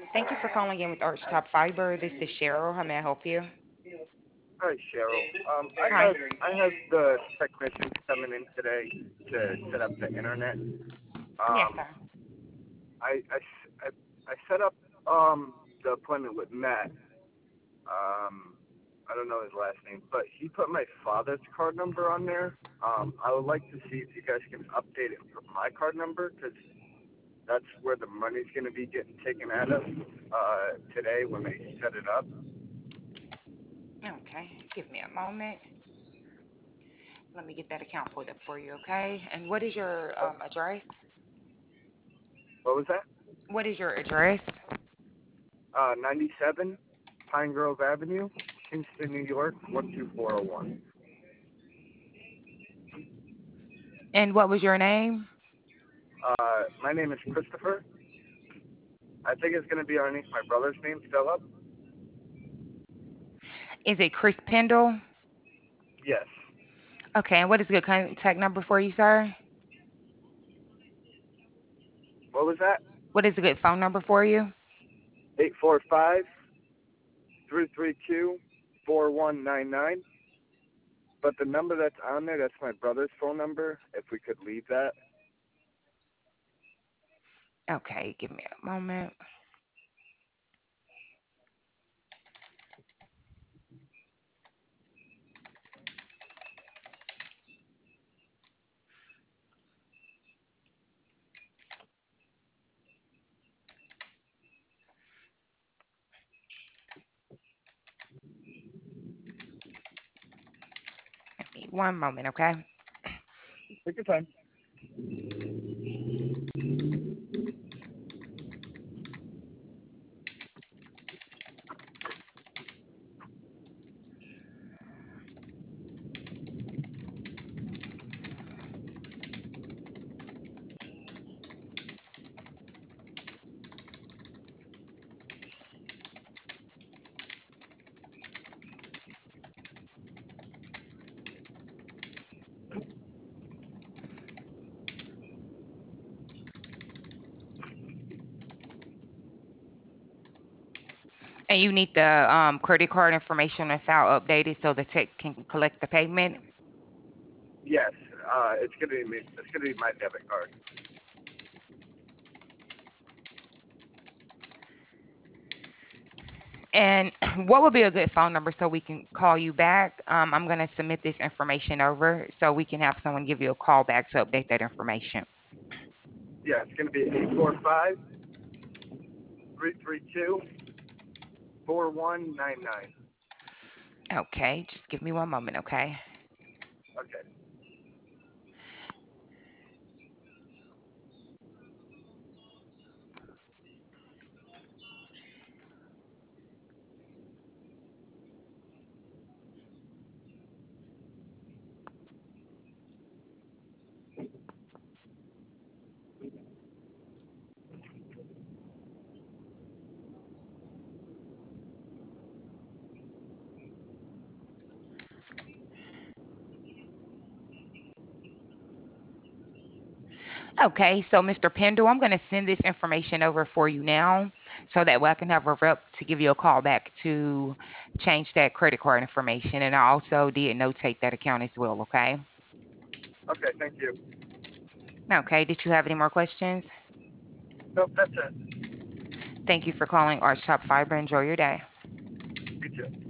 Thank you for calling in with Archtop Fiber. This is Cheryl. How may I help you? Hi, Cheryl. Hi. I have the technicians coming in today to set up the internet. Yes, sir. I, I, I set up the appointment with Matt. I don't know his last name, but he put my father's card number on there. I would like to see if you guys can update it for my card number because that's where the money's going to be getting taken out of today when they set it up. Okay. Give me a moment. Let me get that account pulled up for you, okay? And what is your Uh, address? what was that? What is your address? 97 Pine Grove Avenue, Kingston, New York, 12401. And what was your name? My name is Christopher. I think it's going to be underneath my brother's name, Philip. Is it Chris Pendle? Yes. Okay. And what is a good contact number for you, sir? What was that? What is a good phone number for you? 845-332-4199. But the number that's on there, that's my brother's phone number, if we could leave that. Okay. Give me a moment. Give me one moment, okay? Take your time. And you need the credit card information on file updated so the tech can collect the payment. Yes. It's going to be me. It's going to be my debit card. And what would be a good phone number so we can call you back? I'm going to submit this information over so we can have someone give you a call back to update that information. Yeah, it's going to be 845-332-4199. Okay, just give me one moment, okay? Okay. Okay, so Mr. Pendle, I'm going to send this information over for you now so that way I can have a rep to give you a call back to change that credit card information. And I also did notate that account as well, okay? Okay, thank you. Okay, did you have any more questions? Nope, that's it. Thank you for calling Arch Top Fiber. Enjoy your day. You too.